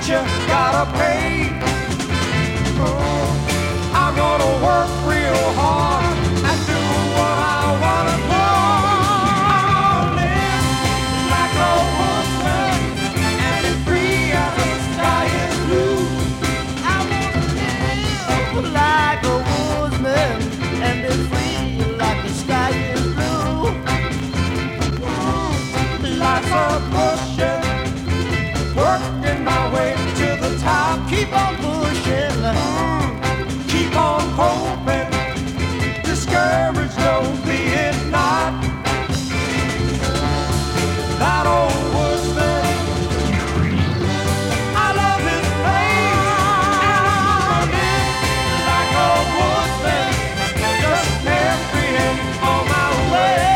you gotta pay. I'm gonna work real hard and do what I wanna do. I'll live like a woodman and be free as the sky is blue. I wanna live like a woodman and be free like the sky is blue. Life's a pushing, working my way to the top. Keep on pushing, keep on hoping. Discouraged, no, be it not. That old woodsman, I love his place. I live like a woodman, just carefree and on my way.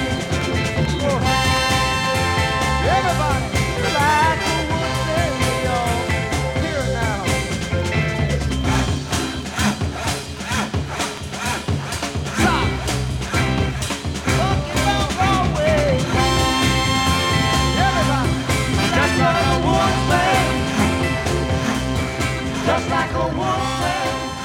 Everybody, like a woodman, we all here now. Stop. Looking the wrong way. Everybody, just like a woodman, just like a woodman.